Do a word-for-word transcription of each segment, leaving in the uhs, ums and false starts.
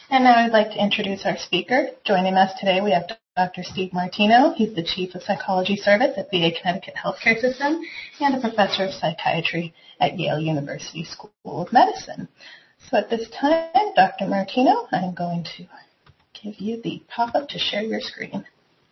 And now I'd like to introduce our speaker. Joining us today, we have Doctor Steve Martino. He's the Chief of Psychology Service at V A Connecticut Healthcare System and a Professor of Psychiatry at Yale University School of Medicine. So at this time, Doctor Martino, I'm going to give you the pop-up to share your screen.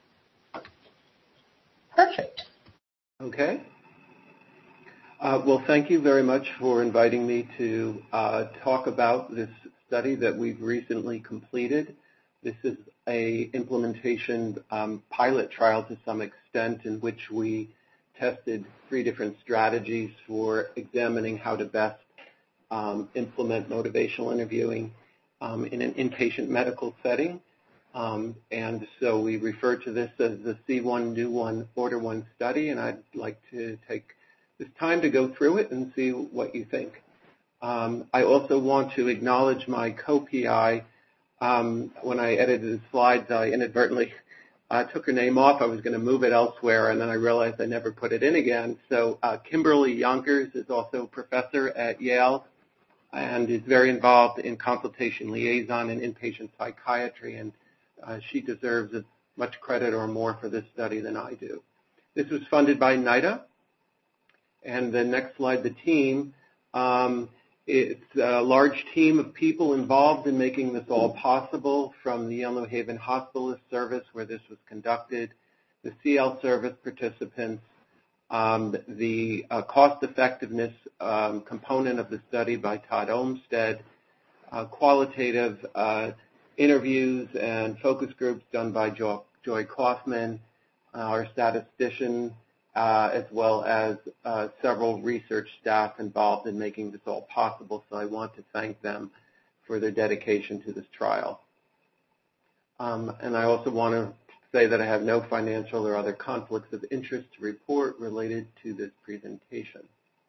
Perfect. Okay. Uh, well, thank you very much for inviting me to uh, talk about this study that we've recently completed. This is a implementation um, pilot trial to some extent in which we tested three different strategies for examining how to best um, implement motivational interviewing um, in an inpatient medical setting. Um, and so we refer to this as the See One, Do One, Order One study, and I'd like to take this time to go through it and see what you think. Um, I also want to acknowledge my co-P I. Um, when I edited the slides, I inadvertently uh, took her name off. I was going to move it elsewhere, and then I realized I never put it in again. So uh, Kimberly Yonkers is also a professor at Yale and is very involved in consultation liaison and inpatient psychiatry, and uh, she deserves as much credit or more for this study than I do. This was funded by NIDA. And the next slide, the team. Um, it's a large team of people involved in making this all possible, from the Yale New Haven Hospitalist Service, where this was conducted, the C L service participants, um, the uh, cost-effectiveness um, component of the study by Todd Olmstead, uh, qualitative uh, interviews and focus groups done by jo Joy Kaufman, uh, our statistician, Uh, as well as uh, several research staff involved in making this all possible. So I want to thank them for their dedication to this trial. Um, and I also want to say that I have no financial or other conflicts of interest to report related to this presentation.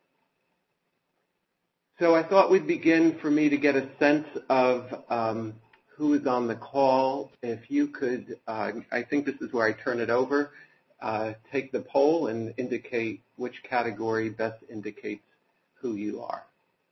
So I thought we'd begin for me to get a sense of um, who is on the call. If you could, uh, I think this is where I turn it over. Uh, take the poll and indicate which category best indicates who you are.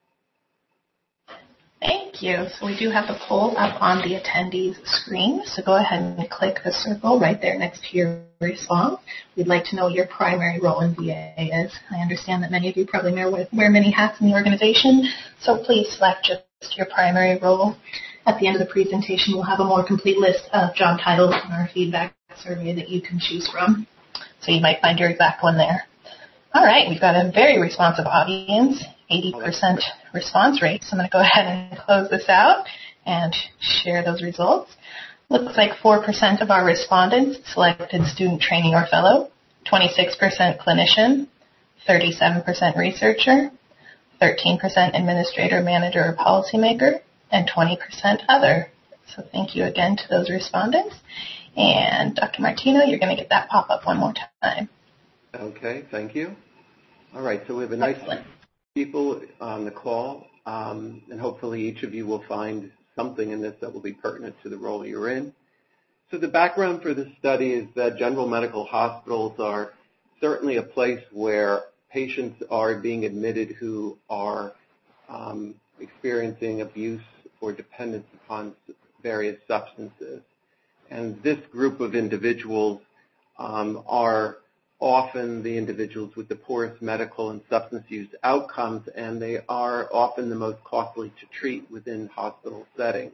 Thank you. So we do have the poll up on the attendees screen. So go ahead and click the circle right there next to your response. We'd like to know what your primary role in V A is. I understand that many of you probably wear many hats in the organization, so please select just your primary role. At the end of the presentation, we'll have a more complete list of job titles in our feedback survey that you can choose from. So you might find your exact one there. All right, we've got a very responsive audience, eighty percent response rate. So I'm going to go ahead and close this out and share those results. Looks like four percent of our respondents selected student training or fellow, twenty-six percent clinician, thirty-seven percent researcher, thirteen percent administrator, manager, or policymaker, and twenty percent other. So thank you again to those respondents. And Doctor Martino, you're going to get that pop-up one more time. Okay, thank you. All right, so we have a nice Excellent. people on the call, um, and hopefully each of you will find something in this that will be pertinent to the role you're in. So the background for this study is that general medical hospitals are certainly a place where patients are being admitted who are um, experiencing abuse or dependence upon various substances. And this group of individuals um, are often the individuals with the poorest medical and substance use outcomes, and they are often the most costly to treat within hospital settings.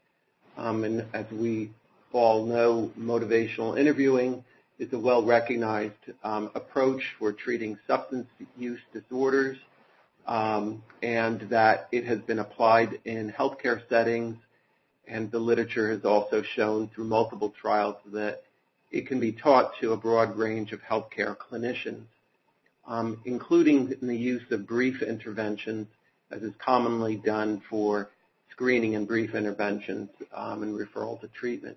Um, and as we all know, motivational interviewing is a well-recognized um, approach for treating substance use disorders, um, and that it has been applied in healthcare settings. And the literature has also shown through multiple trials that it can be taught to a broad range of healthcare clinicians, um, including in the use of brief interventions, as is commonly done for screening and brief interventions um, and referral to treatment.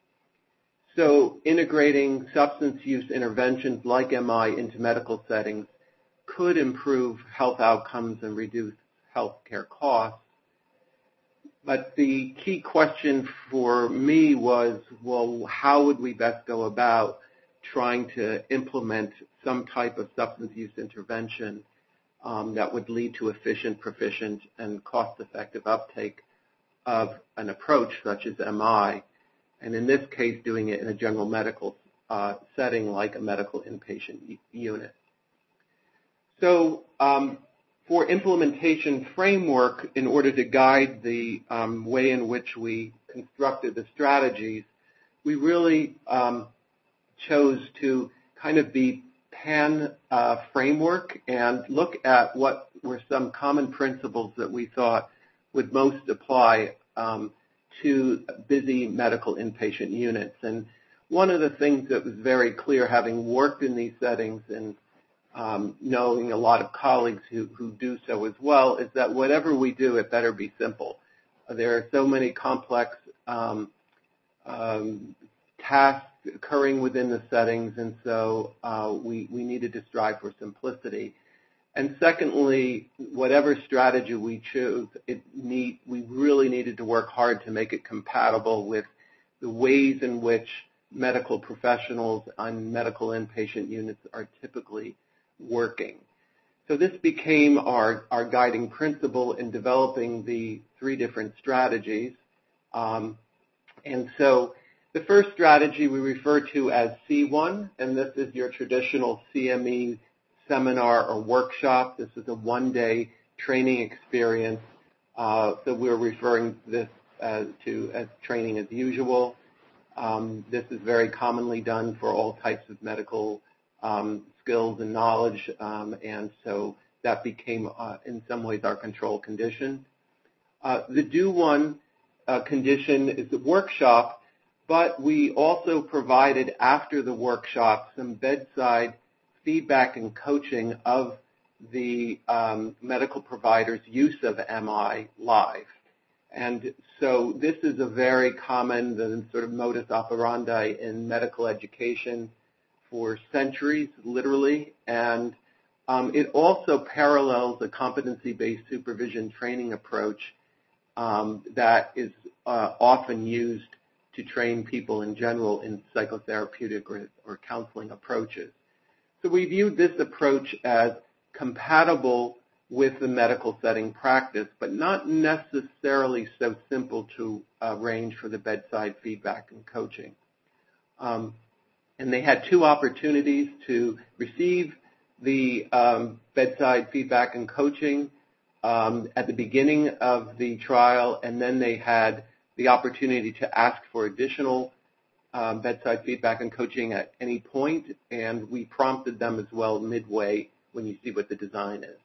So integrating substance use interventions like M I into medical settings could improve health outcomes and reduce healthcare costs. But the key question for me was, well, how would we best go about trying to implement some type of substance use intervention um, that would lead to efficient, proficient, and cost-effective uptake of an approach such as M I, and in this case doing it in a general medical uh, setting like a medical inpatient unit. So um, for implementation framework, in order to guide the um, way in which we constructed the strategies, we really um, chose to kind of be pan uh, framework and look at what were some common principles that we thought would most apply um, to busy medical inpatient units. And one of the things that was very clear, having worked in these settings and um, knowing a lot of colleagues who, who do so as well, is that whatever we do, it better be simple. There are so many complex um, um, tasks occurring within the settings, and so uh, we, we needed to strive for simplicity. And secondly, whatever strategy we choose, it need, we really needed to work hard to make it compatible with the ways in which medical professionals on medical inpatient units are typically working. So this became our, our guiding principle in developing the three different strategies. Um, and so the first strategy we refer to as C one, and this is your traditional C M E seminar or workshop. This is a one-day training experience. Uh, so we're referring this uh, to as training as usual. Um, this is very commonly done for all types of medical um, skills and knowledge, um, and so that became, uh, in some ways, our control condition. Uh, the do one uh, condition is the workshop, but we also provided after the workshop some bedside feedback and coaching of the um, medical provider's use of M I live. And so this is a very common the sort of modus operandi in medical education for centuries, literally, and um, it also parallels a competency-based supervision training approach um, that is uh, often used to train people in general in psychotherapeutic or, or counseling approaches. So we viewed this approach as compatible with the medical setting practice, but not necessarily so simple to arrange for the bedside feedback and coaching. Um, and they had two opportunities to receive the um, bedside feedback and coaching um, at the beginning of the trial, and then they had the opportunity to ask for additional um, bedside feedback and coaching at any point, and we prompted them as well midway when you see what the design is.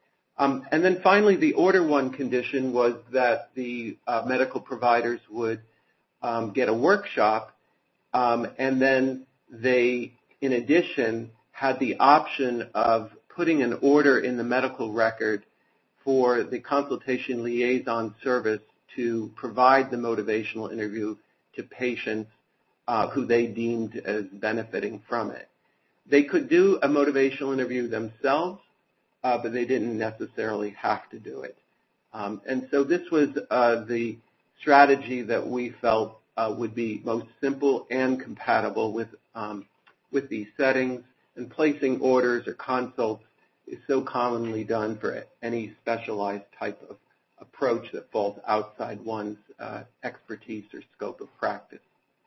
Um, and then finally, the order one condition was that the uh, medical providers would um, get a workshop, um, and then they, in addition, had the option of putting an order in the medical record for the consultation liaison service to provide the motivational interview to patients uh, who they deemed as benefiting from it. They could do a motivational interview themselves, uh, but they didn't necessarily have to do it. Um, and so this was uh, the strategy that we felt uh, would be most simple and compatible with, um, with these settings, and placing orders or consults is so commonly done for any specialized type of approach that falls outside one's uh, expertise or scope of practice.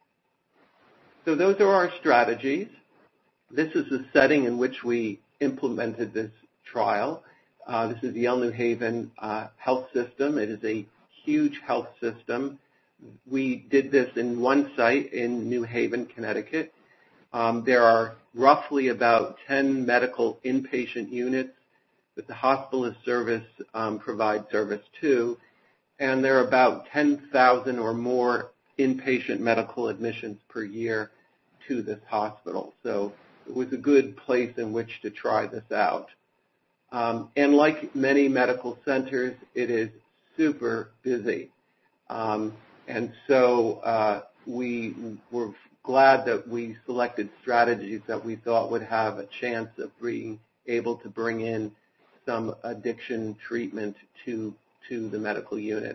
So those are our strategies. This is the setting in which we implemented this trial. Uh, this is Yale New Haven uh, Health System. It is a huge health system. We did this in one site in New Haven, Connecticut. Um, there are roughly about ten medical inpatient units that the hospitalist service um, provides service to, and there are about ten thousand or more inpatient medical admissions per year to this hospital. So it was a good place in which to try this out. Um, and like many medical centers, it is super busy. Um, and so uh, we were glad that we selected strategies that we thought would have a chance of being able to bring in some addiction treatment to, to the medical unit.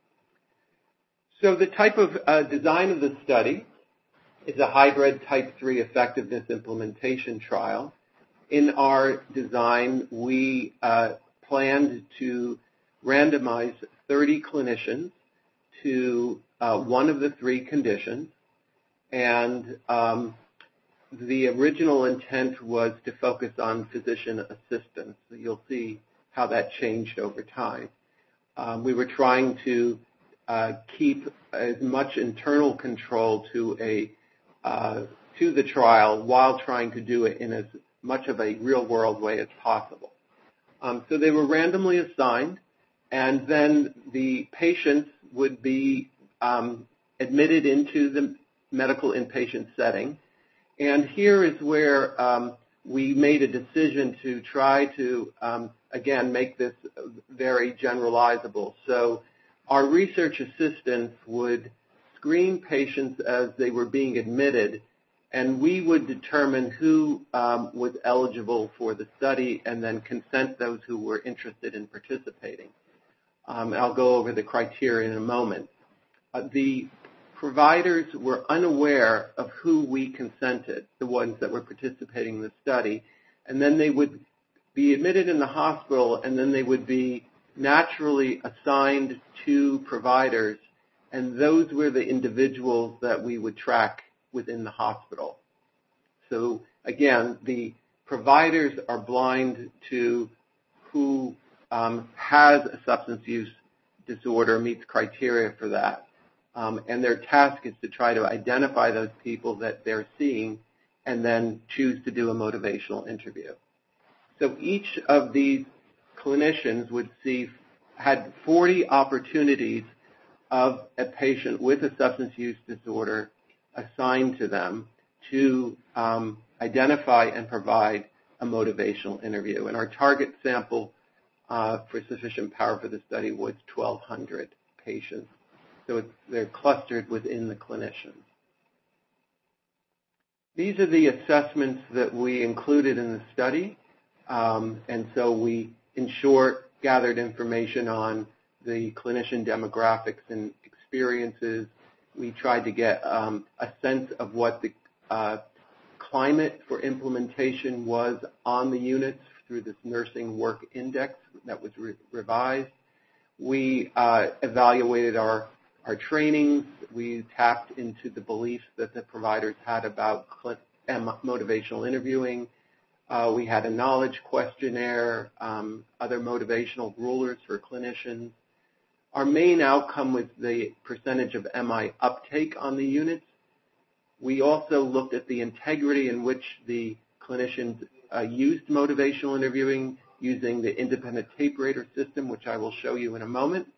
So the type of uh, design of the study is a hybrid type three effectiveness implementation trial. In our design, we uh, planned to randomize thirty clinicians to uh, one of the three conditions, and um, the original intent was to focus on physician assistance. So you'll see how that changed over time. Um, we were trying to uh, keep as much internal control to a uh, to the trial while trying to do it in as much of a real-world way as possible. Um, so they were randomly assigned, and then the patients would be um, admitted into the medical inpatient setting. And here is where um, we made a decision to try to, um, again, make this very generalizable. So our research assistants would screen patients as they were being admitted, and we would determine who um, was eligible for the study and then consent those who were interested in participating. Um, I'll go over the criteria in a moment. Uh, the providers were unaware of who we consented, the ones that were participating in the study, and then they would be admitted in the hospital, and then they would be naturally assigned to providers, and those were the individuals that we would track within the hospital. So again, the providers are blind to who um, has a substance use disorder, meets criteria for that. Um, and their task is to try to identify those people that they're seeing and then choose to do a motivational interview. So each of these clinicians would see, had forty opportunities of a patient with a substance use disorder assigned to them to um, identify and provide a motivational interview. And our target sample uh, for sufficient power for the study was twelve hundred patients. So it's, they're clustered within the clinicians. These are the assessments that we included in the study. Um, and so we, in short, gathered information on the clinician demographics and experiences. We tried to get um, a sense of what the uh, climate for implementation was on the units through this nursing work index that was re revised. We uh, evaluated our, our trainings. We tapped into the beliefs that the providers had about motivational interviewing. Uh, we had a knowledge questionnaire, um, other motivational rulers for clinicians. Our main outcome was the percentage of M I uptake on the units. We also looked at the integrity in which the clinicians uh, used motivational interviewing using the independent tape rater system, which I will show you in a moment.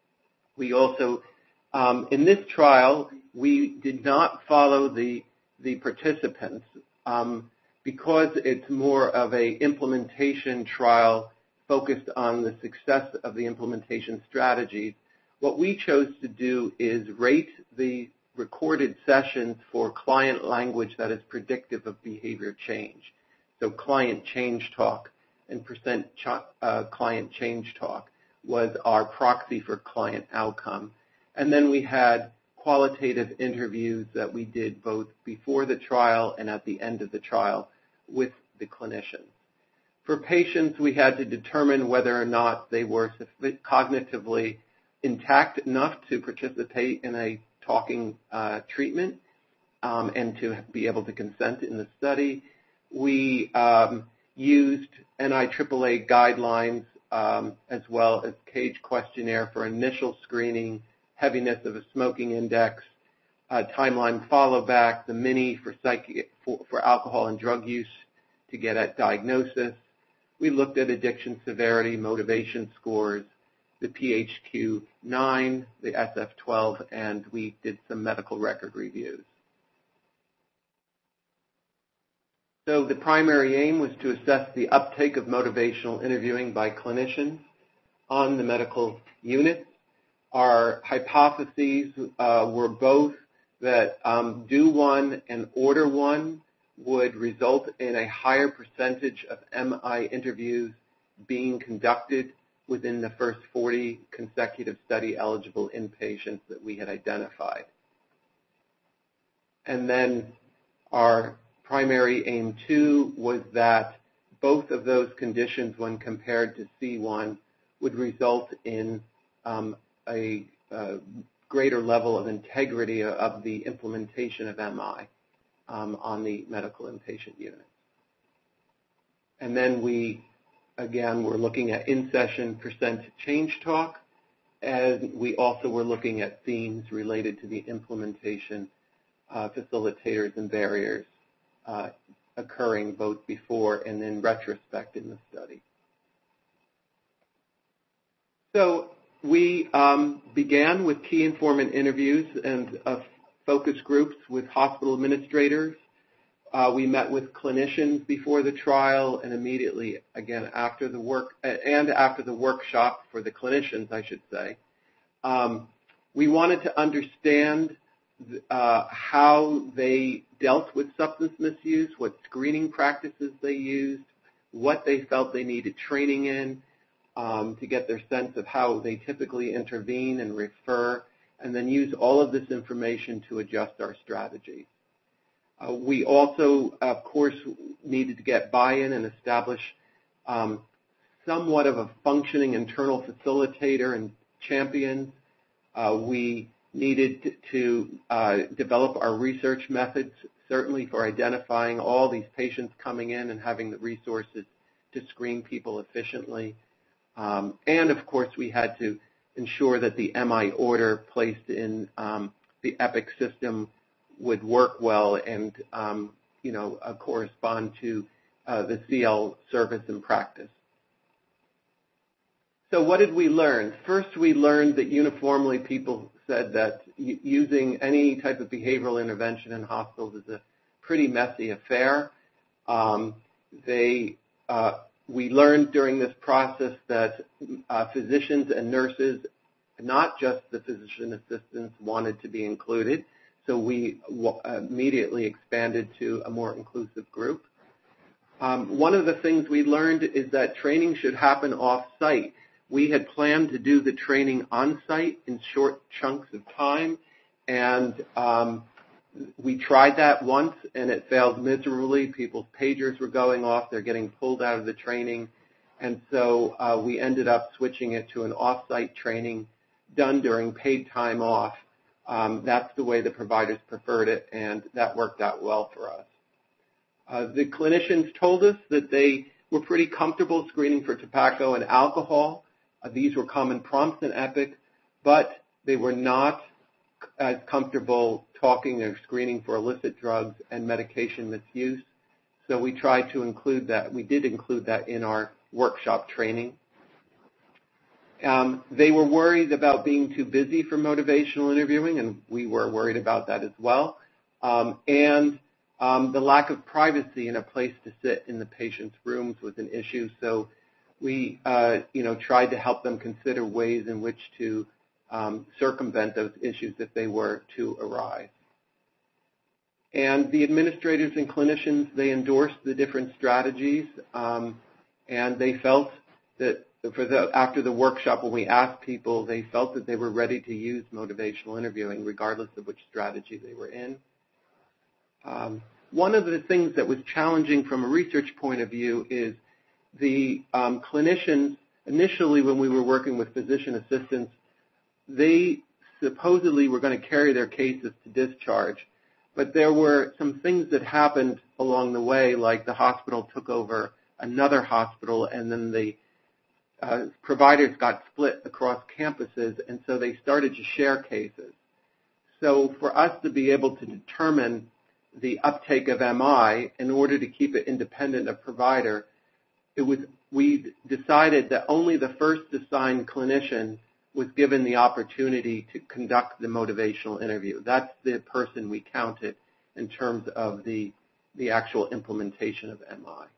We also, um, in this trial, we did not follow the, the participants um, because it's more of a implementation trial focused on the success of the implementation strategies. What we chose to do is rate the recorded sessions for client language that is predictive of behavior change. So client change talk and percent ch uh, client change talk was our proxy for client outcome. And then we had qualitative interviews that we did both before the trial and at the end of the trial with the clinicians. For patients, we had to determine whether or not they were cognitively intact enough to participate in a talking uh, treatment um, and to be able to consent in the study. We um, used N I triple A guidelines um, as well as CAGE questionnaire for initial screening, heaviness of a smoking index, uh, timeline follow back, the mini for, psych for, for alcohol and drug use to get at diagnosis. We looked at addiction severity, motivation scores, the P H Q nine, the S F twelve, and we did some medical record reviews. So the primary aim was to assess the uptake of motivational interviewing by clinicians on the medical units. Our hypotheses uh, were both that um, do one and order one would result in a higher percentage of M I interviews being conducted within the first forty consecutive study-eligible inpatients that we had identified. And then our primary aim two was that both of those conditions, when compared to C one, would result in um, a uh, greater level of integrity of the implementation of M I um, on the medical inpatient unit. And then we, again, were looking at in-session percent change talk, and we also were looking at themes related to the implementation, uh, facilitators and barriers uh, occurring both before and in retrospect in the study. So we um, began with key informant interviews and uh, focus groups with hospital administrators. Uh, we met with clinicians before the trial and immediately, again, after the work, and after the workshop for the clinicians, I should say. Um, we wanted to understand uh, how they dealt with substance misuse, what screening practices they used, what they felt they needed training in, um, to get their sense of how they typically intervene and refer, and then use all of this information to adjust our strategy. Uh, we also, of course, needed to get buy-in and establish um, somewhat of a functioning internal facilitator and champions. Uh, we needed to uh, develop our research methods, certainly for identifying all these patients coming in and having the resources to screen people efficiently. Um, and, of course, we had to ensure that the M I order placed in um, the EPIC system would work well and, um, you know, uh, correspond to uh, the C L service and practice. So what did we learn? First, we learned that uniformly people said that using any type of behavioral intervention in hospitals is a pretty messy affair. Um, they, uh, we learned during this process that uh, physicians and nurses, not just the physician assistants, wanted to be included. So we immediately expanded to a more inclusive group. Um, one of the things we learned is that training should happen off-site. We had planned to do the training on-site in short chunks of time, and um, we tried that once, and it failed miserably. People's pagers were going off. They're getting pulled out of the training. And so uh, we ended up switching it to an off-site training done during paid time off. Um, that's the way the providers preferred it, and that worked out well for us. Uh, the clinicians told us that they were pretty comfortable screening for tobacco and alcohol. Uh, these were common prompts in EPIC, but they were not as comfortable talking or screening for illicit drugs and medication misuse. So we tried to include that. We did include that in our workshop training. Um, they were worried about being too busy for motivational interviewing, and we were worried about that as well. Um, and um, the lack of privacy and a place to sit in the patient's rooms was an issue. So we, uh, you know, tried to help them consider ways in which to um, circumvent those issues if they were to arise. And the administrators and clinicians, they endorsed the different strategies, um, and they felt that for the, after the workshop, when we asked people, they felt that they were ready to use motivational interviewing regardless of which strategy they were in. Um, one of the things that was challenging from a research point of view is the um, clinicians, initially when we were working with physician assistants, they supposedly were going to carry their cases to discharge, but there were some things that happened along the way, like the hospital took over another hospital, and then the uh, providers got split across campuses, and so they started to share cases. So for us to be able to determine the uptake of M I in order to keep it independent of provider, it was, we decided that only the first assigned clinician was given the opportunity to conduct the motivational interview. That's the person we counted in terms of the, the actual implementation of M I.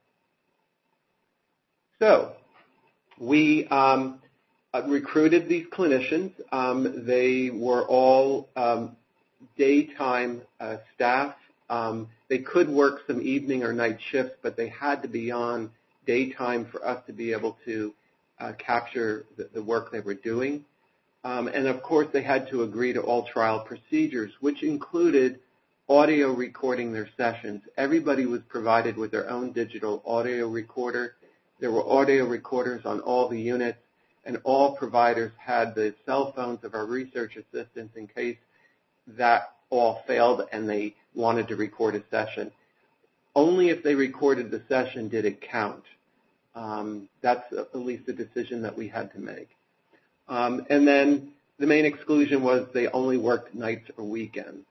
So we um, recruited these clinicians. Um, they were all um, daytime uh, staff. Um, they could work some evening or night shifts, but they had to be on daytime for us to be able to uh, capture the, the work they were doing. Um, and, of course, they had to agree to all trial procedures, which included audio recording their sessions. Everybody was provided with their own digital audio recorder. There were audio recorders on all the units, and all providers had the cell phones of our research assistants in case that all failed and they wanted to record a session. Only if they recorded the session did it count. Um, that's at least a decision that we had to make. Um, and then the main exclusion was they only worked nights or weekends.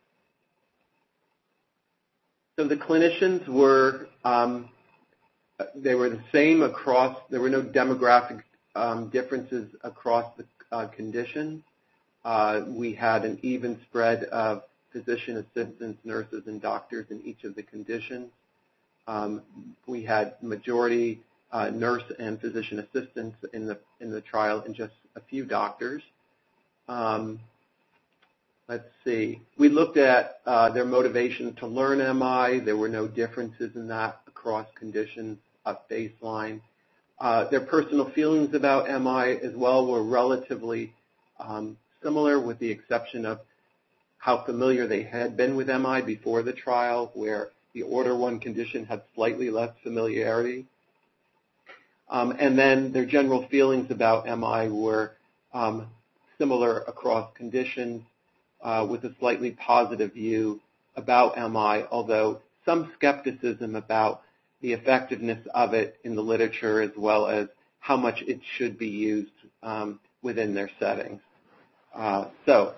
So the clinicians were, um, they were the same across, there were no demographic um, differences across the uh, conditions. Uh, we had an even spread of physician assistants, nurses, and doctors in each of the conditions. Um, we had majority uh, nurse and physician assistants in the in the trial, and just a few doctors. Um, let's see. We looked at uh, their motivation to learn M I. There were no differences in that across conditions at baseline. Uh, their personal feelings about M I as well were relatively um, similar, with the exception of how familiar they had been with M I before the trial, where the order one condition had slightly less familiarity. Um, and then their general feelings about M I were um, similar across conditions, uh, with a slightly positive view about M I, although some skepticism about the effectiveness of it in the literature, as well as how much it should be used um, within their settings. Uh, so,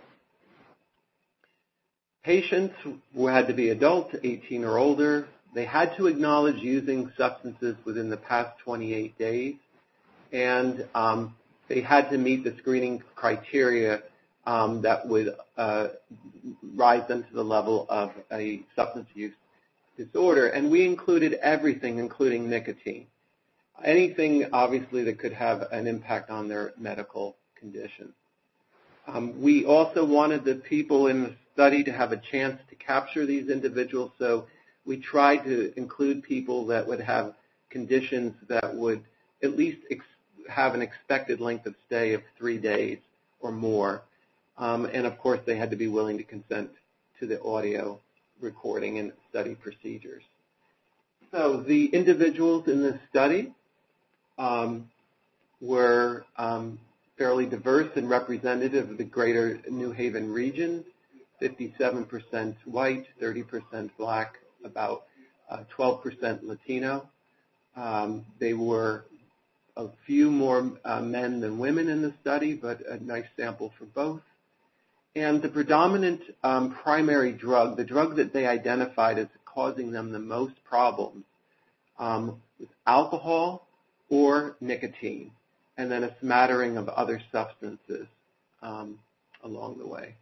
patients who had to be adults, eighteen or older. They had to acknowledge using substances within the past twenty-eight days, and um, they had to meet the screening criteria um, that would uh, rise them to the level of a substance use disorder. And we included everything, including nicotine. Anything, obviously, that could have an impact on their medical condition. Um, we also wanted the people in the study to have a chance to capture these individuals, so we tried to include people that would have conditions that would at least ex have an expected length of stay of three days or more. Um, and, of course, they had to be willing to consent to the audio recording and study procedures. So the individuals in this study um, were um, fairly diverse and representative of the greater New Haven region, fifty-seven percent white, thirty percent black, about uh, twelve percent Latino. Um, they were a few more uh, men than women in the study, but a nice sample for both. And the predominant um, primary drug, the drug that they identified as causing them the most problems, um, was alcohol or nicotine, and then a smattering of other substances um, along the way.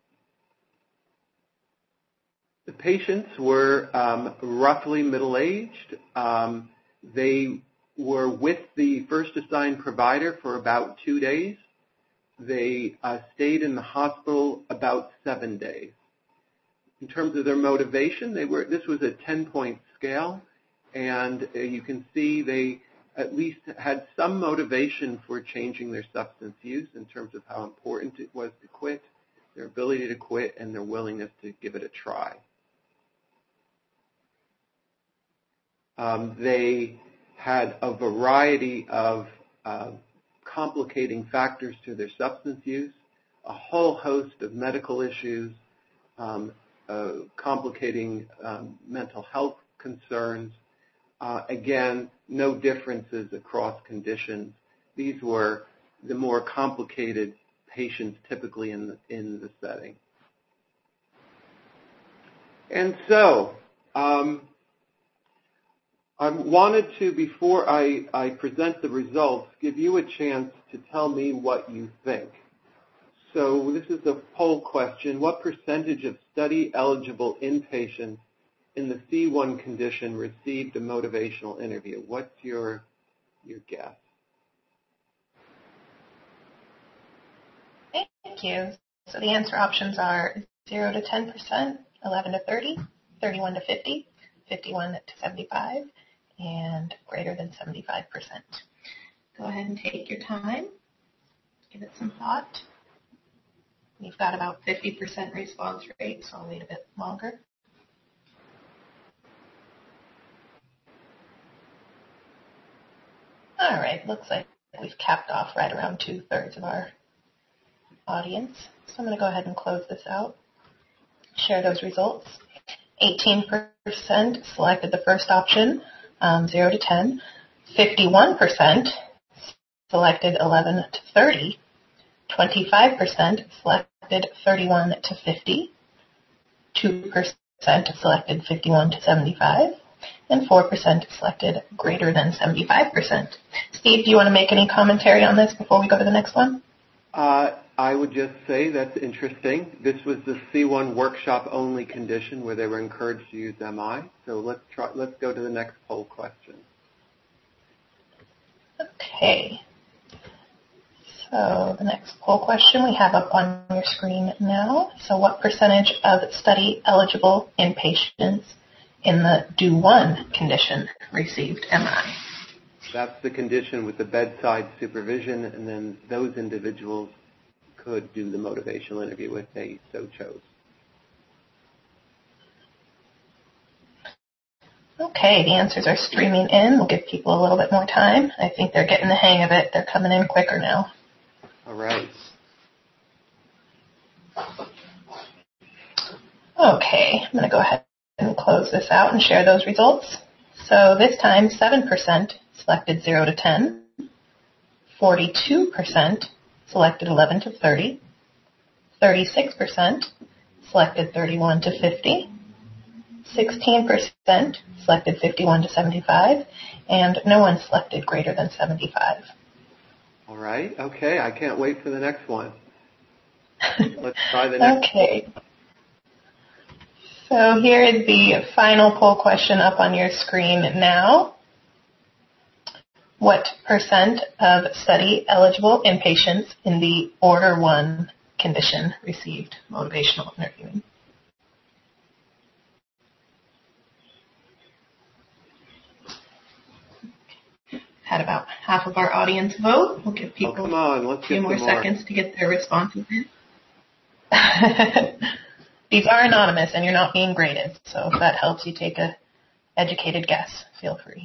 The patients were um, roughly middle-aged. Um, they were with the first assigned provider for about two days. They uh, stayed in the hospital about seven days. In terms of their motivation, they were, this was a ten-point scale, and uh, you can see they at least had some motivation for changing their substance use in terms of how important it was to quit, their ability to quit, and their willingness to give it a try. Um, they had a variety of uh, complicating factors to their substance use, a whole host of medical issues, um, uh, complicating um, mental health concerns. Uh, again, no differences across conditions. These were the more complicated patients typically in the, in the setting. And so, um, I wanted to, before I, I present the results, give you a chance to tell me what you think. So this is a poll question. What percentage of study-eligible inpatients in the C one condition received a motivational interview? What's your, your guess? Thank you. So the answer options are zero to ten percent, eleven to thirty, thirty-one to fifty, fifty-one to seventy-five, and greater than seventy-five percent. Go ahead and take your time. Give it some thought. You've got about fifty percent response rate, so I'll wait a bit longer. All right, looks like we've capped off right around two-thirds of our audience. So I'm going to go ahead and close this out, share those results. eighteen percent selected the first option, um, zero to ten. fifty-one percent selected eleven to thirty. twenty-five percent selected thirty-one to fifty. two percent selected fifty-one to seventy-five. And four percent selected greater than seventy-five percent. Steve, do you want to make any commentary on this before we go to the next one? Uh, I would just say that's interesting. This was the C one workshop only condition where they were encouraged to use M I. So let's try. Let's go to the next poll question. Okay. So the next poll question we have up on your screen now. So what percentage of study eligible inpatients in the D O one condition received M I? That's the condition with the bedside supervision, and then those individuals could do the motivational interview if they so chose. Okay, the answers are streaming in. We'll give people a little bit more time. I think they're getting the hang of it. They're coming in quicker now. All right. Okay, I'm going to go ahead and close this out and share those results. So this time, seven percent selected zero to ten, forty-two percent selected eleven to thirty, thirty-six percent selected thirty-one to fifty, sixteen percent selected fifty-one to seventy-five, and no one selected greater than seventy-five. All right. Okay, I can't wait for the next one. Let's try the next. Okay. So here is the final poll question up on your screen now. What percent of study eligible inpatients in the Order one condition received motivational interviewing? Had about half of our audience vote. We'll give people oh, come on. Let's a few get more, more seconds to get their responses in. These are anonymous and you're not being graded, so if that helps you take a educated guess, feel free.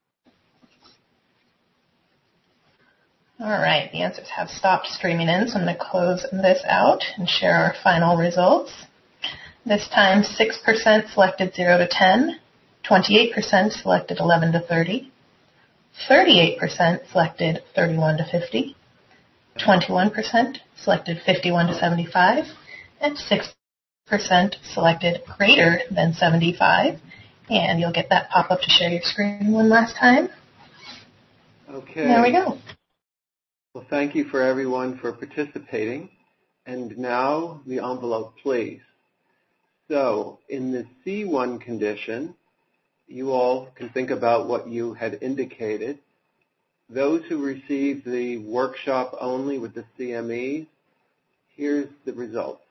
All right, the answers have stopped streaming in, so I'm going to close this out and share our final results. This time, six percent selected zero to ten, twenty-eight percent selected eleven to thirty, thirty-eight percent selected thirty-one to fifty, twenty-one percent selected fifty-one to seventy-five, and six percent selected greater than seventy-five. And you'll get that pop-up to share your screen one last time. Okay. There we go. Well, thank you for everyone for participating. And now the envelope, please. So in the C one condition, you all can think about what you had indicated. Those who received the workshop only with the C M Es, here's the results.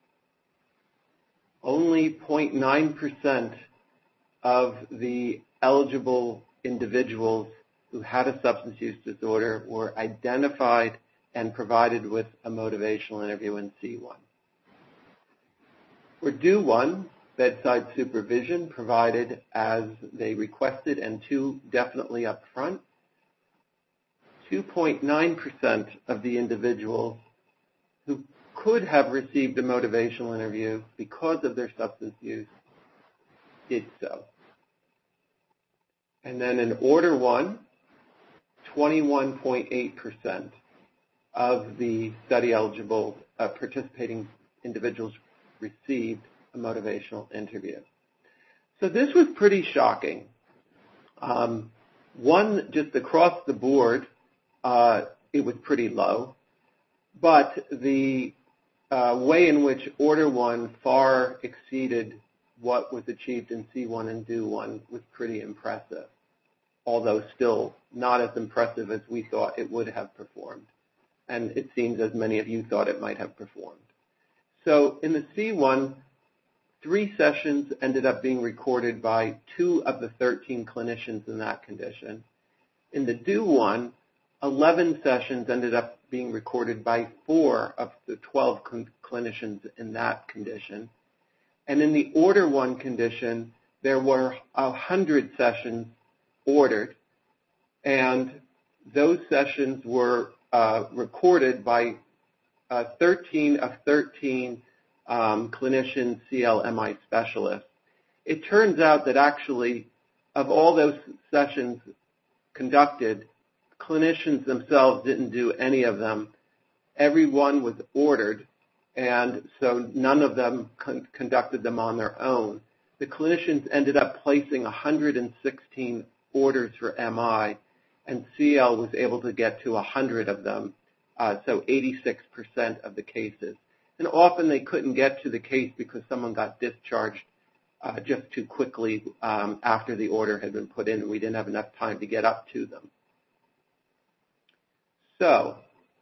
Only zero point nine percent of the eligible individuals who had a substance use disorder were identified and provided with a motivational interview in C one. For D O one, bedside supervision provided as they requested and two definitely up front. two point nine percent of the individuals who could have received a motivational interview because of their substance use did so. And then in Order one, twenty-one point eight percent of the study-eligible uh, participating individuals received a motivational interview. So this was pretty shocking. Um, one, just across the board, uh, it was pretty low. But the uh, way in which Order one far exceeded what was achieved in C one and D O one was pretty impressive, although still not as impressive as we thought it would have performed. And it seems as many of you thought it might have performed. So in the C one, three sessions ended up being recorded by two of the thirteen clinicians in that condition. In the D O one, eleven sessions ended up being recorded by four of the twelve cl- clinicians in that condition. And in the Order one condition, there were one hundred sessions ordered, and those sessions were uh, recorded by uh, thirteen of thirteen um, clinician C L M I specialists. It turns out that actually, of all those sessions conducted, clinicians themselves didn't do any of them. Everyone was ordered, and so none of them con- conducted them on their own. The clinicians ended up placing one hundred sixteen orders for M I, and C L was able to get to one hundred of them, uh, so eighty-six percent of the cases. And often they couldn't get to the case because someone got discharged uh, just too quickly um, after the order had been put in, and we didn't have enough time to get up to them. So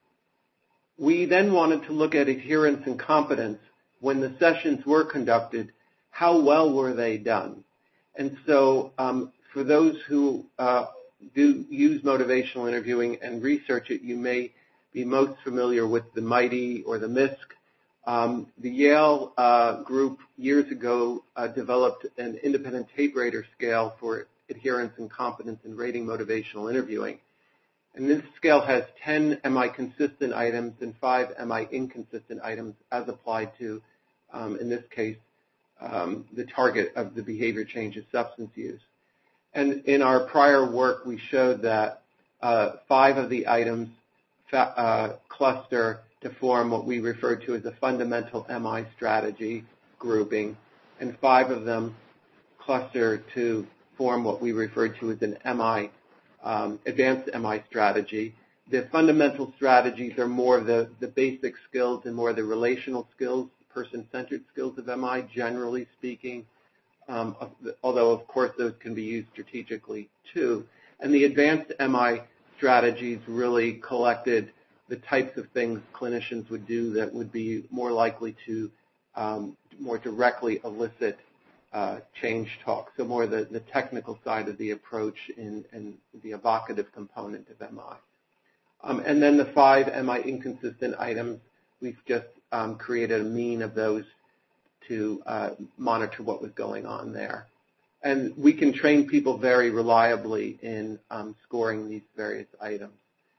we then wanted to look at adherence and competence when the sessions were conducted. How well were they done? And so um, for those who uh, do use motivational interviewing and research it, you may be most familiar with the MIGHTY or the M I S C. Um, the Yale uh, group years ago uh, developed an independent tape rater scale for adherence and competence in rating motivational interviewing. And this scale has ten M I consistent items and five M I inconsistent items as applied to, um, in this case, um, the target of the behavior change is substance use. And in our prior work, we showed that uh, five of the items fa- uh, cluster to form what we refer to as a fundamental M I strategy grouping, and five of them cluster to form what we refer to as an M I, um, advanced M I strategy. The fundamental strategies are more of the, the basic skills and more of the relational skills, person-centered skills of M I, generally speaking, um, although, of course, those can be used strategically, too. And the advanced M I strategies really collected the types of things clinicians would do that would be more likely to um, more directly elicit uh, change talk, so more the, the technical side of the approach in, in the evocative component of M I. Um, and then the five M I inconsistent items, we've just um, created a mean of those to uh, monitor what was going on there. And we can train people very reliably in um, scoring these various items.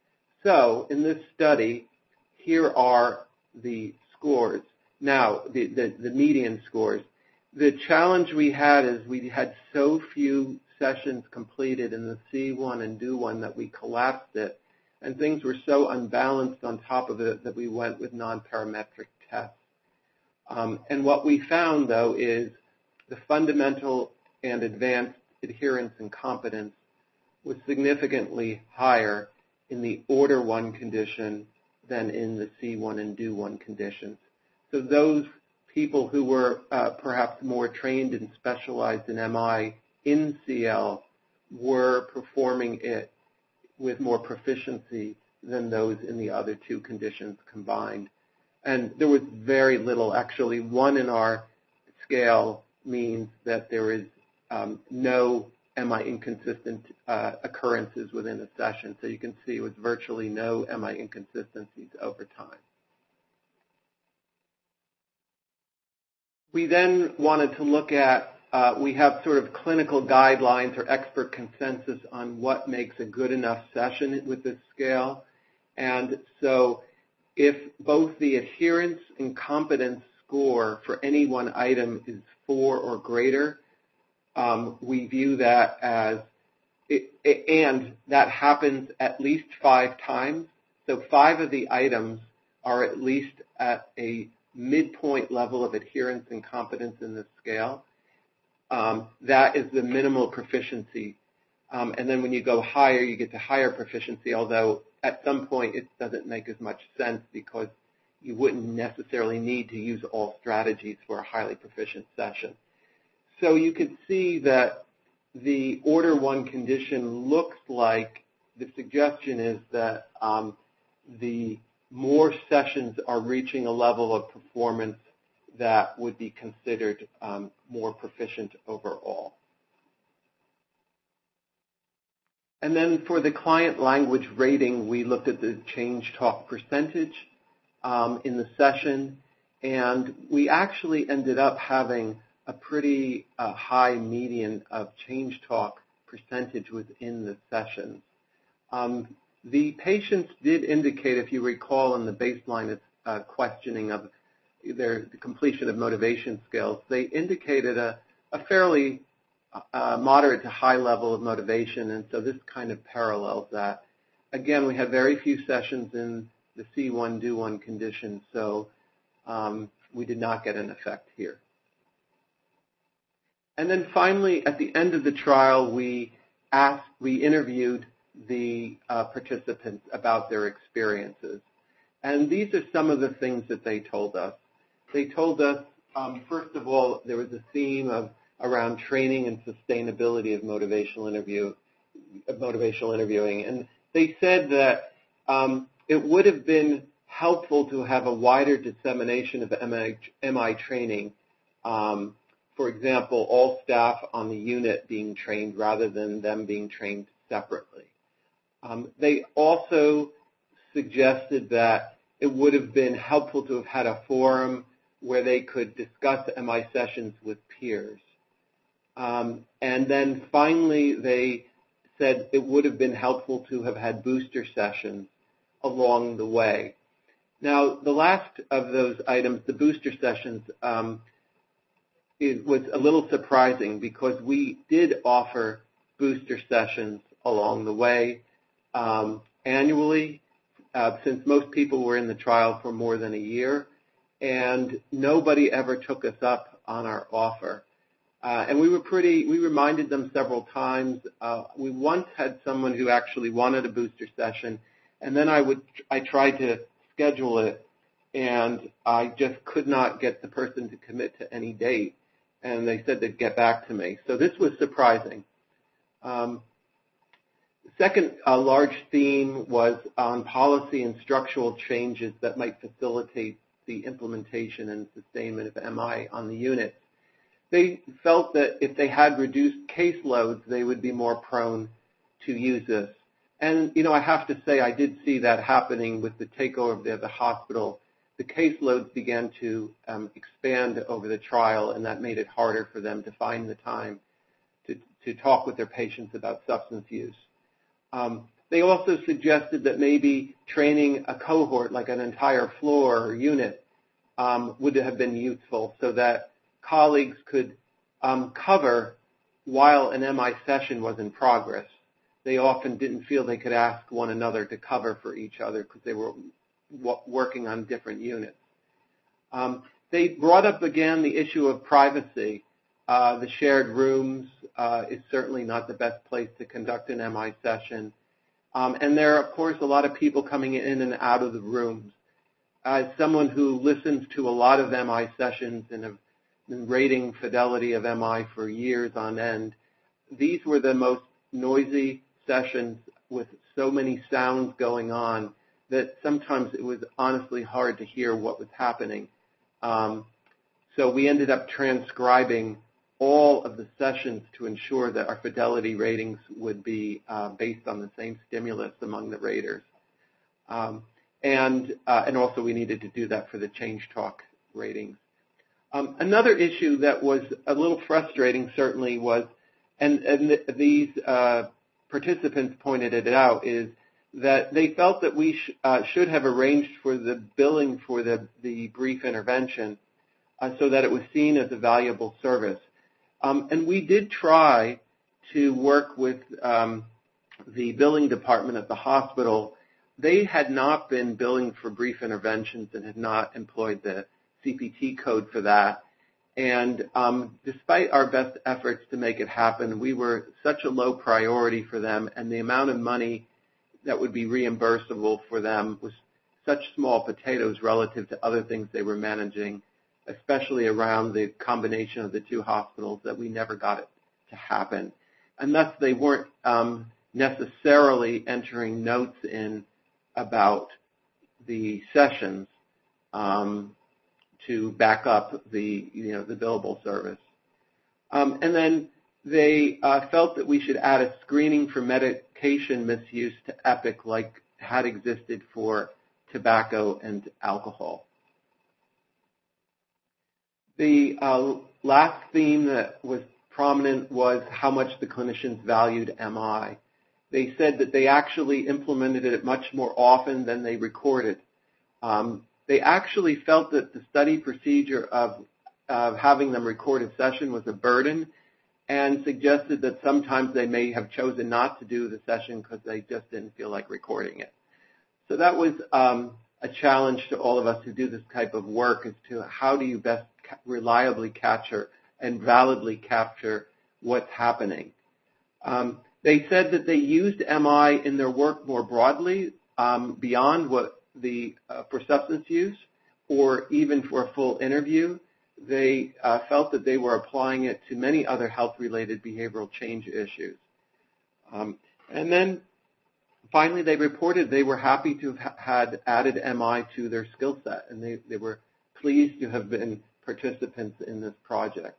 So in this study, here are the scores. Now, the, the, the median scores. The challenge we had is we had so few sessions completed in the C one and D one that we collapsed it, and things were so unbalanced on top of it that we went with non-parametric tests. Um, and what we found, though, is the fundamental and advanced adherence and competence was significantly higher in the order one condition than in the C one and D one conditions. So those people who were uh, perhaps more trained and specialized in M I in C L were performing it with more proficiency than those in the other two conditions combined. And there was very little, actually. One in our scale means that there is um, no M I inconsistent uh, occurrences within a session. So you can see with virtually no M I inconsistencies over time. We then wanted to look at, uh, we have sort of clinical guidelines or expert consensus on what makes a good enough session with this scale. And so if both the adherence and competence score for any one item is four or greater, um, we view that as, it, it, and that happens at least five times. So five of the items are at least at a midpoint level of adherence and competence in the scale. Um, that is the minimal proficiency. Um, and then when you go higher, you get to higher proficiency, although at some point it doesn't make as much sense because you wouldn't necessarily need to use all strategies for a highly proficient session. So you could see that the order one condition looks like the suggestion is that um, the more sessions are reaching a level of performance that would be considered um, more proficient overall. And then for the client language rating, we looked at the change talk percentage um, in the session, and we actually ended up having a pretty uh, high median of change talk percentage within the sessions. Um, The patients did indicate, if you recall in the baseline uh, questioning of their the completion of motivation skills, they indicated a, a fairly uh, moderate to high level of motivation, and so this kind of parallels that. Again, we had very few sessions in the see one, do one condition, so um, we did not get an effect here. And then finally, at the end of the trial, we asked, we interviewed the uh, participants about their experiences. And these are some of the things that they told us. They told us, um, first of all, there was a theme of around training and sustainability of motivational interview, of motivational interviewing. And they said that um, it would have been helpful to have a wider dissemination of M I, M I training. Um, for example, all staff on the unit being trained rather than them being trained separately. Um, they also suggested that it would have been helpful to have had a forum where they could discuss M I sessions with peers. Um, and then finally, they said it would have been helpful to have had booster sessions along the way. Now, the last of those items, the booster sessions, um, it was a little surprising because we did offer booster sessions along the way um, annually, uh, since most people were in the trial for more than a year, and nobody ever took us up on our offer. Uh, and we were pretty, we reminded them several times. Uh, we once had someone who actually wanted a booster session, and then I would, I tried to schedule it, and I just could not get the person to commit to any date, and they said they'd get back to me. So this was surprising. Um, the second uh, large theme was on policy and structural changes that might facilitate the implementation and sustainment of M I on the unit. They felt that if they had reduced caseloads, they would be more prone to use this. And, you know, I have to say I did see that happening with the takeover of the, the hospital. The caseloads began to um, expand over the trial, and that made it harder for them to find the time to, to talk with their patients about substance use. Um, they also suggested that maybe training a cohort, like an entire floor or unit, um, would have been useful so that colleagues could um, cover while an M I session was in progress. They often didn't feel they could ask one another to cover for each other because they were w working on different units. Um, they brought up again the issue of privacy. Uh, the shared rooms uh, is certainly not the best place to conduct an M I session. Um, and there are, of course, a lot of people coming in and out of the rooms. As someone who listens to a lot of M I sessions and have been rating fidelity of M I for years on end, these were the most noisy sessions with so many sounds going on that sometimes it was honestly hard to hear what was happening. Um, so we ended up transcribing all of the sessions to ensure that our fidelity ratings would be uh, based on the same stimulus among the raters. Um, and, uh, and also we needed to do that for the change talk ratings. Um, another issue that was a little frustrating certainly was, and, and th these uh, participants pointed it out, is that they felt that we sh uh, should have arranged for the billing for the, the brief intervention uh, so that it was seen as a valuable service. Um, and we did try to work with um, the billing department at the hospital. They had not been billing for brief interventions and had not employed the C P T code for that. And um, despite our best efforts to make it happen, we were such a low priority for them, and the amount of money that would be reimbursable for them was such small potatoes relative to other things they were managing, especially around the combination of the two hospitals, that we never got it to happen. And thus they weren't um, necessarily entering notes in about the sessions um, to back up the, you know, the billable service. Um, and then they uh, felt that we should add a screening for medication misuse to EPIC like had existed for tobacco and alcohol. The uh, last theme that was prominent was how much the clinicians valued M I. they said that they actually implemented it much more often than they recorded. Um, they actually felt that the study procedure of, of having them record a session was a burden, and suggested that sometimes they may have chosen not to do the session because they just didn't feel like recording it. So that was um, a challenge to all of us who do this type of work as to how do you best ca- reliably capture and validly capture what's happening. Um, they said that they used M I in their work more broadly, um, beyond what the uh, for substance use or even for a full interview. They uh, felt that they were applying it to many other health-related behavioral change issues. Um, and then finally, they reported they were happy to have ha- had added M I to their skill set, and they, they were pleased to have been participants in this project.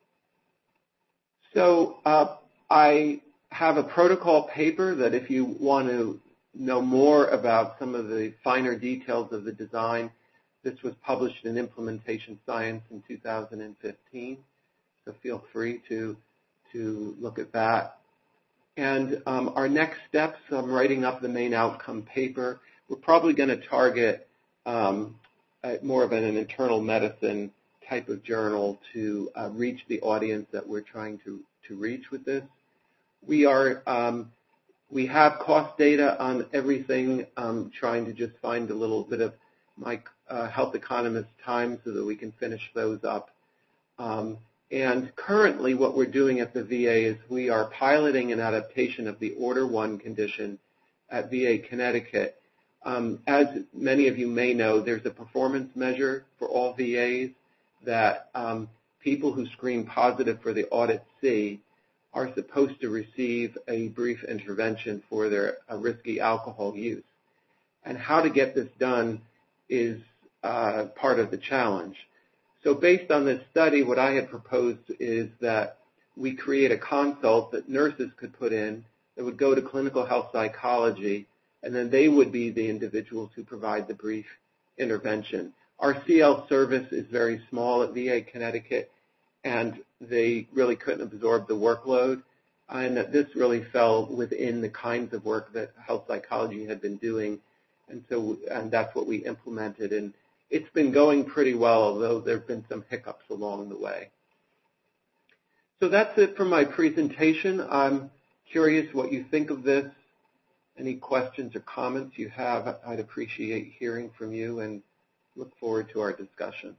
So uh, I have a protocol paper that if you want to know more about some of the finer details of the design, this was published in Implementation Science in two thousand fifteen, so feel free to, to look at that. And um, our next steps, I'm writing up the main outcome paper. We're probably going to target um, a, more of an, an internal medicine type of journal to uh, reach the audience that we're trying to, to reach with this. We are um, we have cost data on everything, um, trying to just find a little bit of my uh, health economist time so that we can finish those up. Um, and currently what we're doing at the V A is we are piloting an adaptation of the Order one condition at V A Connecticut. Um, as many of you may know, there's a performance measure for all V As that um, people who screen positive for the Audit C are supposed to receive a brief intervention for their uh, risky alcohol use. And how to get this done is uh, part of the challenge. So based on this study, what I had proposed is that we create a consult that nurses could put in that would go to clinical health psychology, and then they would be the individuals who provide the brief intervention. Our C L service is very small at V A Connecticut, and they really couldn't absorb the workload, and this really fell within the kinds of work that health psychology had been doing. And so, and that's what we implemented, and it's been going pretty well, although there have been some hiccups along the way. So that's it for my presentation. I'm curious what you think of this. Any questions or comments you have, I'd appreciate hearing from you, and look forward to our discussion.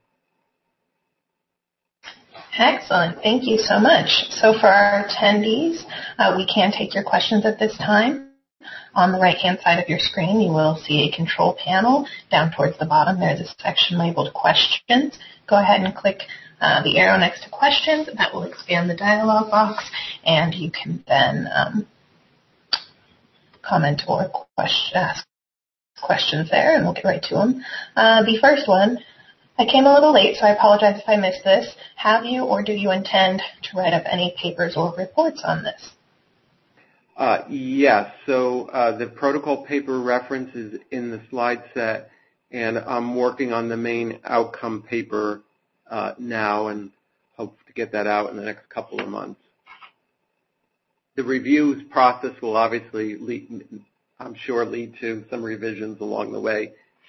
Excellent. Thank you so much. So for our attendees, uh, we can take your questions at this time. On the right-hand side of your screen, you will see a control panel. Down towards the bottom, there's a section labeled Questions. Go ahead and click uh, the arrow next to Questions. That will expand the dialog box, and you can then um, comment or question, ask questions there, and we'll get right to them. Uh, the first one, I came a little late, so I apologize if I missed this. Have you or do you intend to write up any papers or reports on this? Uh, yes, so uh, the protocol paper reference is in the slide set, and I'm working on the main outcome paper uh, now and hope to get that out in the next couple of months. The reviews process will obviously, lead, I'm sure, lead to some revisions along the way.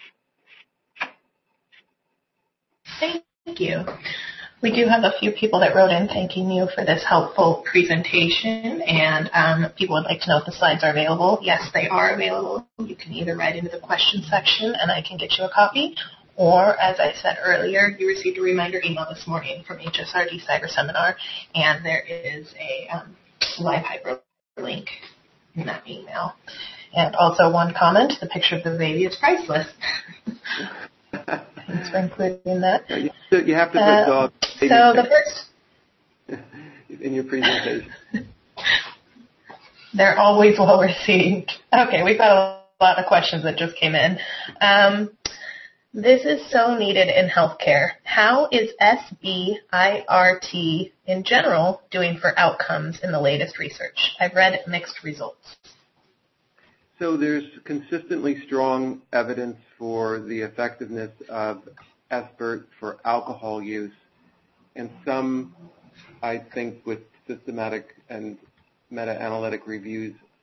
Thank you. We do have a few people that wrote in thanking you for this helpful presentation, and um, people would like to know if the slides are available. Yes, they are available. You can either write into the question section and I can get you a copy, or as I said earlier, you received a reminder email this morning from H S R D Cyber Seminar, and there is a um, live hyperlink in that email. And also one comment, the picture of the baby is priceless. Thanks for including that. You have to put uh, dog So the first in your presentation. They're always well received. Okay, we've got a lot of questions that just came in. Um, this is so needed in healthcare. How is S B I R T in general doing for outcomes in the latest research? I've read mixed results. So there's consistently strong evidence for the effectiveness of S B I R T for alcohol use, and some, I think, with systematic and meta-analytic reviews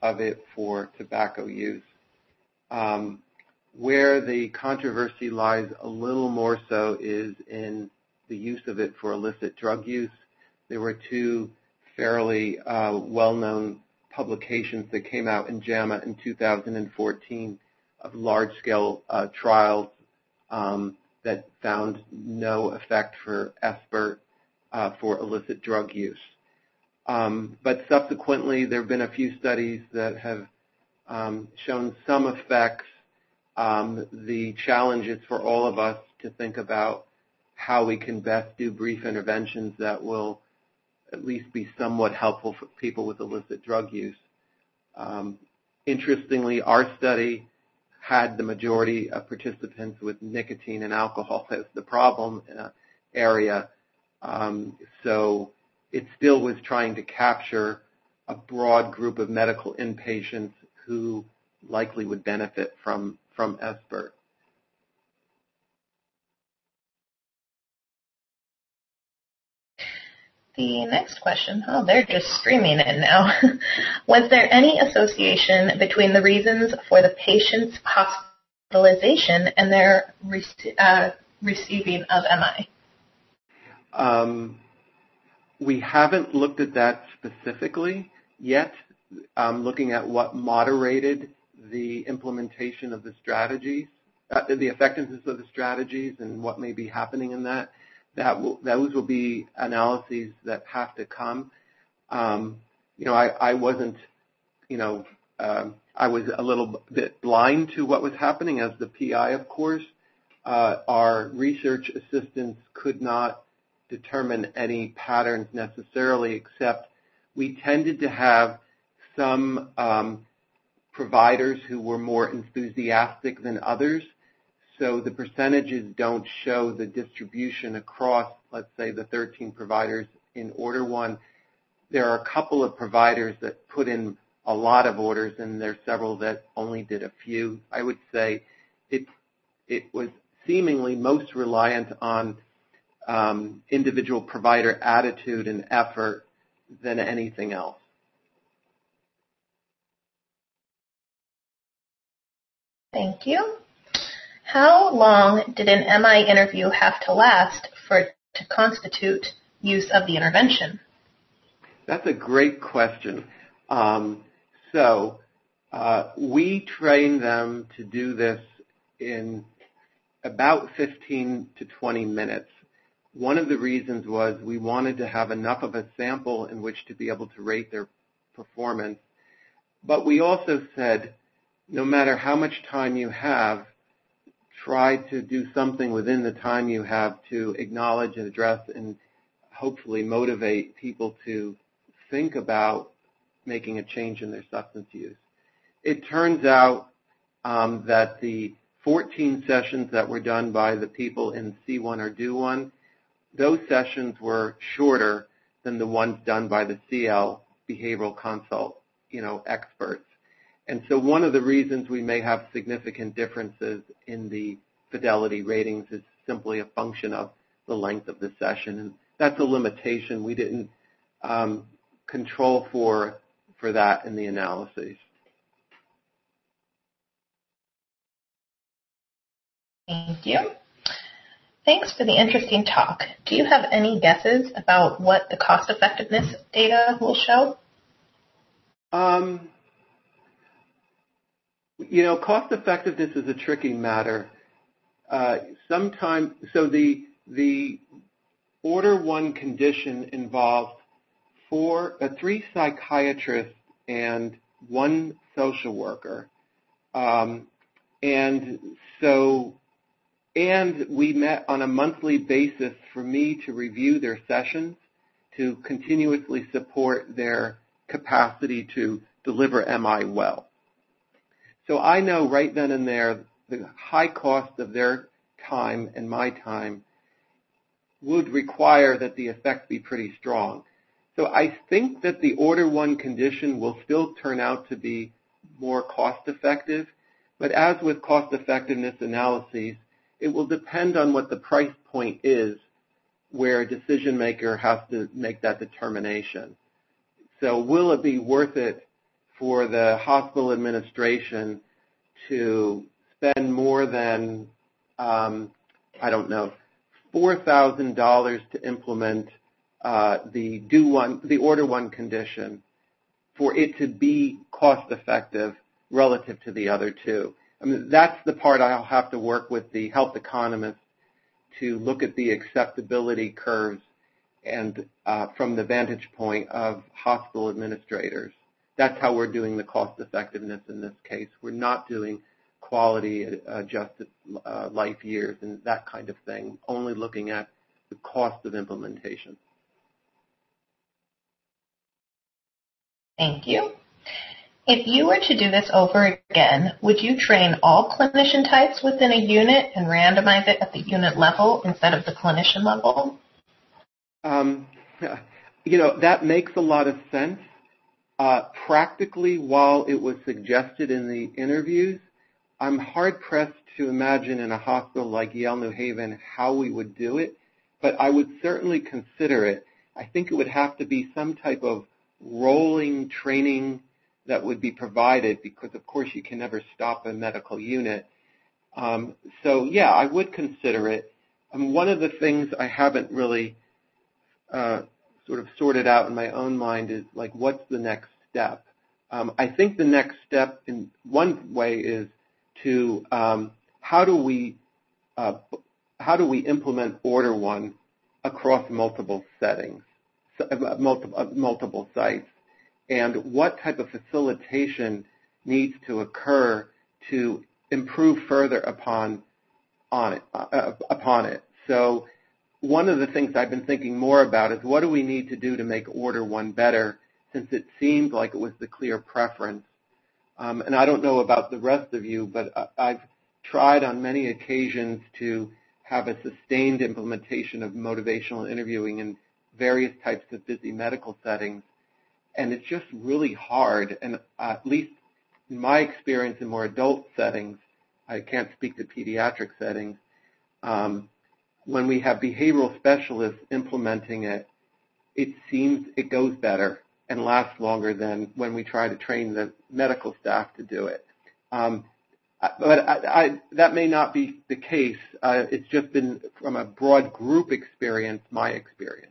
of it for tobacco use. Um, where the controversy lies a little more so is in the use of it for illicit drug use. There were two fairly uh, well-known publications that came out in JAMA in two thousand fourteen of large-scale uh, trials um, that found no effect for S B I R T uh, for illicit drug use. Um, but subsequently, there have been a few studies that have um, shown some effects. Um, the challenge is for all of us to think about how we can best do brief interventions that will at least be somewhat helpful for people with illicit drug use. Um, interestingly, our study had the majority of participants with nicotine and alcohol as the problem uh, area, um, so it still was trying to capture a broad group of medical inpatients who likely would benefit from, from S B I R T. The next question, oh, they're just screaming it now. Was there any association between the reasons for the patient's hospitalization and their rec- uh, receiving of M I? Um, we haven't looked at that specifically yet. Um, looking at what moderated the implementation of the strategies, uh, the effectiveness of the strategies and what may be happening in that. That will, those will be analyses that have to come. Um, you know, I, I wasn't, you know, um, I was a little bit blind to what was happening as the P I, of course. Uh, our research assistants could not determine any patterns necessarily, except we tended to have some um, providers who were more enthusiastic than others. So the percentages don't show the distribution across, let's say, the thirteen providers in order one. There are a couple of providers that put in a lot of orders, and there are several that only did a few. I would say it, it was seemingly most reliant on um, individual provider attitude and effort than anything else. Thank you. How long did an M I interview have to last for it to constitute use of the intervention? That's a great question. Um, so uh, we train them to do this in about fifteen to twenty minutes. One of the reasons was we wanted to have enough of a sample in which to be able to rate their performance. But we also said, no matter how much time you have, try to do something within the time you have to acknowledge and address and hopefully motivate people to think about making a change in their substance use. It turns out um, that the fourteen sessions that were done by the people in C one or Do One, those sessions were shorter than the ones done by the C L behavioral consult, you know, experts. And so one of the reasons we may have significant differences in the fidelity ratings is simply a function of the length of the session. And that's a limitation. We didn't um, control for, for that in the analyses. Thank you. Thanks for the interesting talk. Do you have any guesses about what the cost effectiveness data will show? Um, You know, cost effectiveness is a tricky matter. Uh, sometimes, so the the order one condition involves four, uh, three psychiatrists and one social worker, um, and so and we met on a monthly basis for me to review their sessions to continuously support their capacity to deliver M I well. So I know right then and there the high cost of their time and my time would require that the effect be pretty strong. So I think that the order one condition will still turn out to be more cost effective, but as with cost effectiveness analyses, it will depend on what the price point is where a decision maker has to make that determination. So will it be worth it for the hospital administration to spend more than, um, I don't know, four thousand dollars to implement uh, the do one, the order one condition, for it to be cost effective relative to the other two. I mean, that's the part I'll have to work with the health economists to look at the acceptability curves and uh, from the vantage point of hospital administrators. That's how we're doing the cost effectiveness in this case. We're not doing quality adjusted uh, life years and that kind of thing, only looking at the cost of implementation. Thank you. If you were to do this over again, would you train all clinician types within a unit and randomize it at the unit level instead of the clinician level? Um, you know, that makes a lot of sense. Uh, practically, while it was suggested in the interviews, I'm hard-pressed to imagine in a hospital like Yale New Haven how we would do it, but I would certainly consider it. I think it would have to be some type of rolling training that would be provided because, of course, you can never stop a medical unit. Um, so, yeah, I would consider it. Um, one of the things I haven't really uh, sort of sorted out in my own mind is, like, what's the next step? Um, I think the next step in one way is to um, how do we uh, how do we implement order one across multiple settings, uh, multiple, uh, multiple sites, and what type of facilitation needs to occur to improve further upon on it, uh, upon it. So one of the things I've been thinking more about is what do we need to do to make order one better, since it seemed like it was the clear preference. Um, and I don't know about the rest of you, but I've tried on many occasions to have a sustained implementation of motivational interviewing in various types of busy medical settings. And it's just really hard. And uh, at least in my experience in more adult settings, I can't speak to pediatric settings, um, when we have behavioral specialists implementing it, it seems it goes better and lasts longer than when we try to train the medical staff to do it. Um, but I, I, that may not be the case. Uh, it's just been, from a broad group experience, my experience.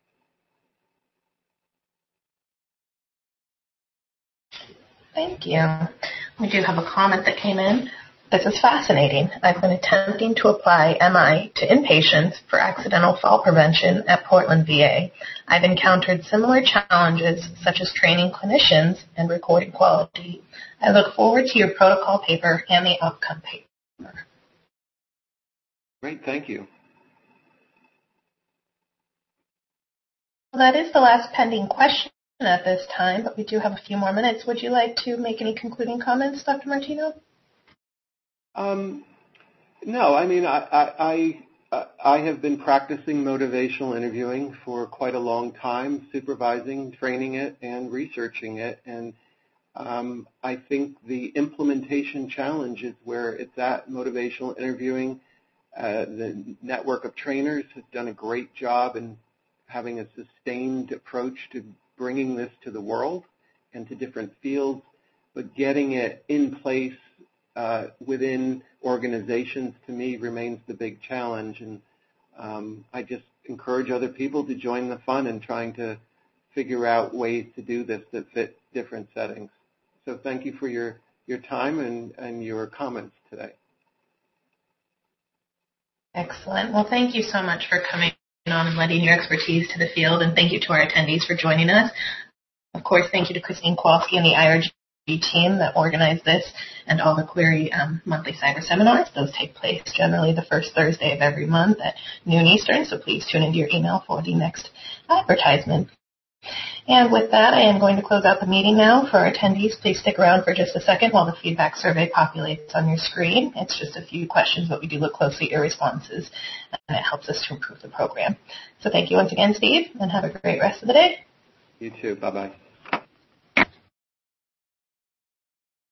Thank you. We do have a comment that came in. This is fascinating. I've been attempting to apply M I to inpatients for accidental fall prevention at Portland V A. I've encountered similar challenges such as training clinicians and recording quality. I look forward to your protocol paper and the outcome paper. Great, thank you. Well, that is the last pending question at this time, but we do have a few more minutes. Would you like to make any concluding comments, Doctor Martino? Um, no, I mean, I, I, I have been practicing motivational interviewing for quite a long time, supervising, training it, and researching it. And um, I think the implementation challenge is where it's at. Motivational interviewing, uh, the network of trainers has done a great job in having a sustained approach to bringing this to the world and to different fields, but getting it in place Uh, within organizations, to me, remains the big challenge. And um, I just encourage other people to join the fun in trying to figure out ways to do this that fit different settings. So thank you for your, your time and, and your comments today. Excellent. Well, thank you so much for coming on and lending your expertise to the field, and thank you to our attendees for joining us. Of course, thank you to Christine Kowalski and the I R G team that organized this and all the Query um, monthly cyber seminars. Those take place generally the first Thursday of every month at noon Eastern, so please tune into your email for the next advertisement. And with that, I am going to close out the meeting now. For our attendees, please stick around for just a second while the feedback survey populates on your screen. It's just a few questions, but we do look closely at your responses, and it helps us to improve the program. So thank you once again, Steve, and have a great rest of the day. You too. Bye-bye.